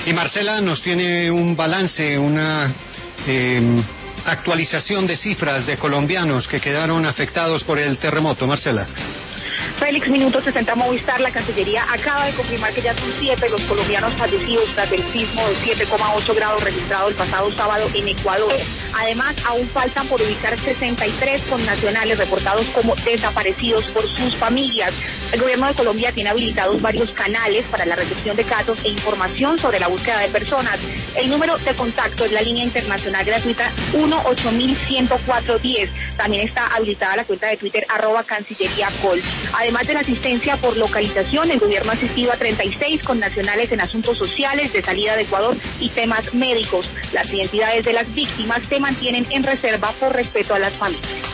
Y Marcela nos tiene un balance, una actualización de cifras de colombianos que quedaron afectados por el terremoto. Marcela. Félix, minuto 60 Movistar, la Cancillería acaba de confirmar que ya son 7 los colombianos fallecidos tras el sismo de 7,8 grados registrado el pasado sábado en Ecuador. Además, aún faltan por ubicar 63 connacionales reportados como desaparecidos por sus familias. El gobierno de Colombia tiene habilitados varios canales para la recepción de casos e información sobre la búsqueda de personas. El número de contacto es la línea internacional gratuita 1-8104-10. También está habilitada la cuenta de Twitter @CancilleríaCol. Además de la asistencia por localización, el gobierno ha asistido a 36 connacionales en asuntos sociales, de salida de Ecuador y temas médicos. Las identidades de las víctimas se mantienen en reserva por respeto a las familias.